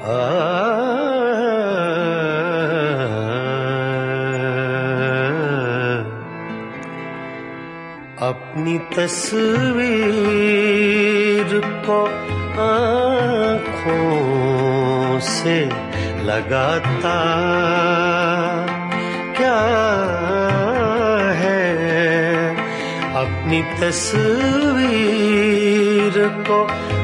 अपनी तस्वीर को आँखों से लगाता क्या है, अपनी तस्वीर को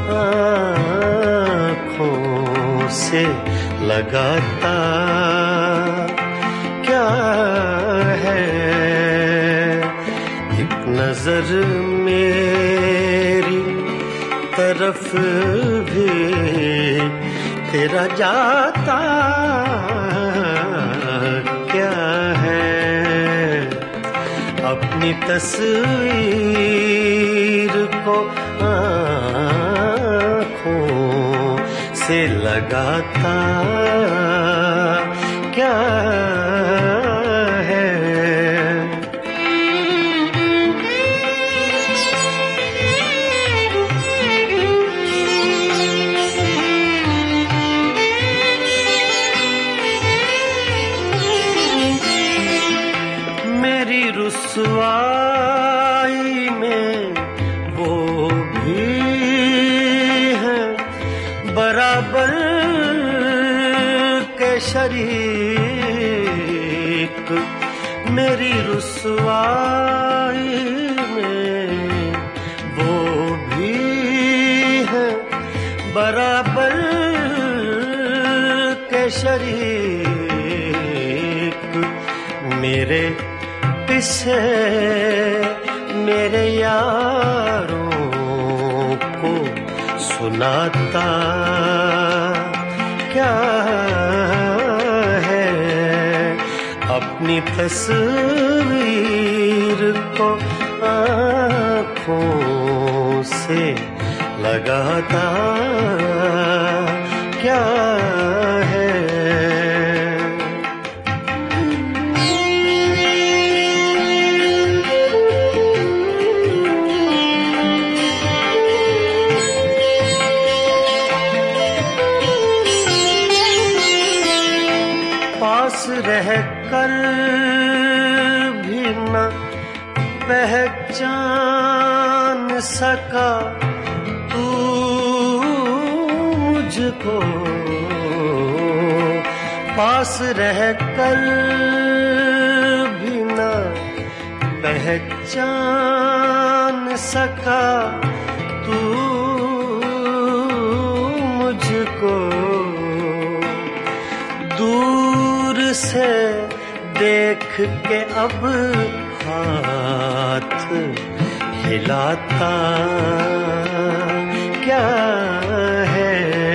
आँखों से लगाता क्या है, एक नजर मेरी तरफ भी तेरा जाता क्या है, अपनी तस्वीर को आँखों से लगाता क्या है। मेरी रुसवाई में वो भी है बराबर के शरीक, मेरी रुसवाई में वो भी है बराबर के शरीक, मेरे किसे मेरे यारों को सुनाता क्या है, अपनी तस्वीर को आँखों से लगाता क्या है। पास रह कर भी न पहचान सका तू मुझको, पास रह कर भी न पहचान सका तू मुझको, दूर से देख के अब हाथ हिलाता क्या है,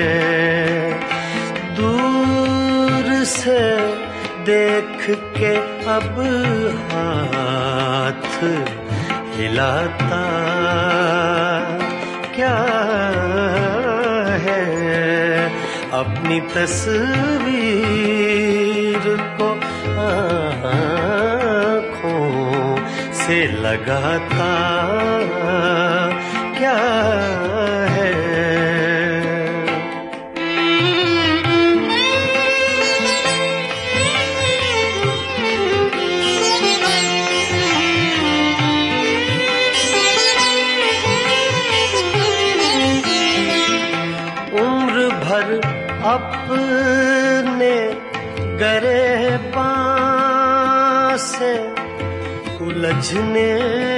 दूर से देख के अब हाथ हिलाता क्या है, अपनी तस्वीर को आँखों से लगाता क्या है। उम्र भर अपने गिरेबान से उलझने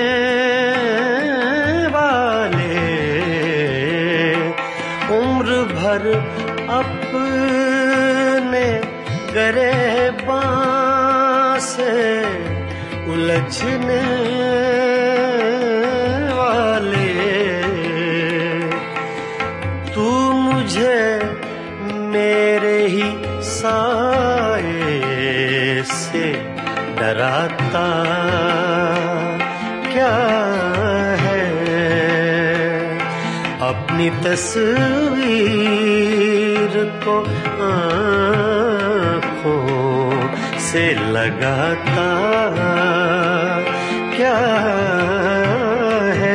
वाले, उम्र भर अपने गिरेबान से उलझने वाले, तू मुझे मेरे ही साए से डराता क्या है, अपनी तस्वीर को आँखों से लगाता क्या है।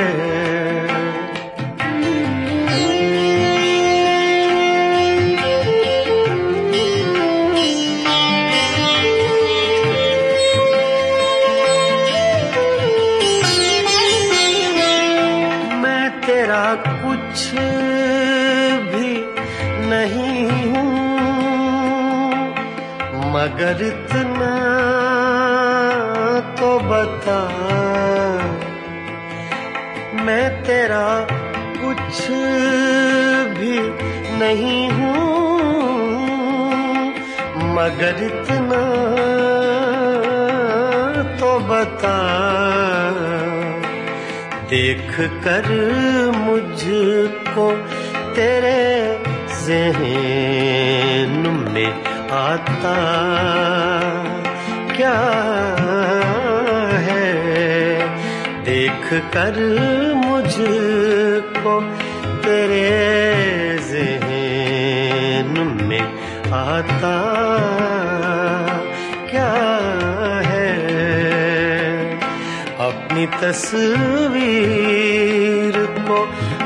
नहीं हूँ, मगर इतना तो बता, मैं तेरा कुछ भी नहीं हूँ, मगर इतना तो बता। देख कर मुझको तेरे ज़हन में आता क्या है, देख कर मुझको तेरे ज़हन में आता क्या है। अपनी तस्वीर को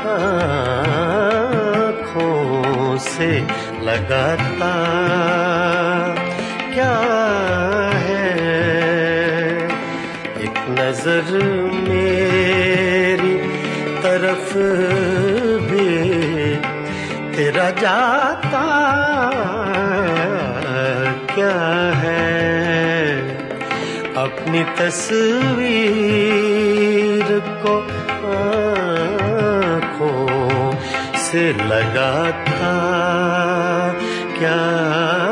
आँखों से लगाता क्या है। एक नजर मेरी तरफ भी तेरा जाता क्या है। अपनी तस्वीर को आँखों से लगाता क्या